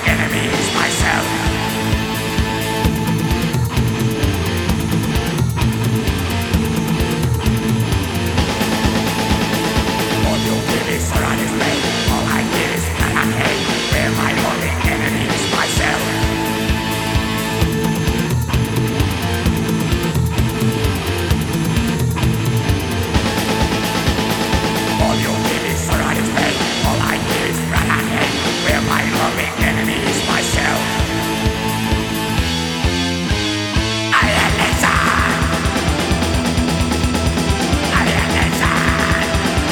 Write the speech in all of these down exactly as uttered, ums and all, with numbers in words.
enemy is myself. All you give is surrounding me. All I give is that I hate. Where my only enemy is myself. All you give is surrounding me. All I give is that I hate. Where my only enemy is myself. I am inside. I am inside.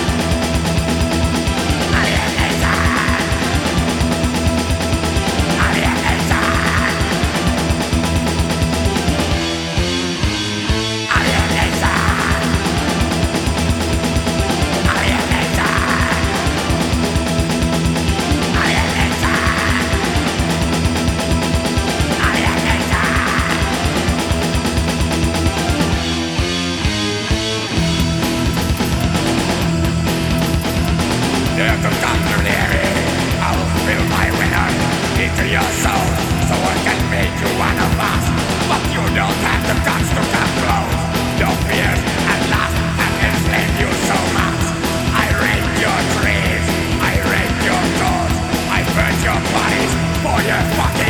I am inside. I am inside. I am inside. I am inside. I am inside. I am inside. Dare to come to Larry. I will fill my venom into your soul, so I can make you one of us. But you don't have the guts to come close. Your fears at last have enslaved you so much. I rape your dreams, I rape your thoughts, I burn your bodies for your fucking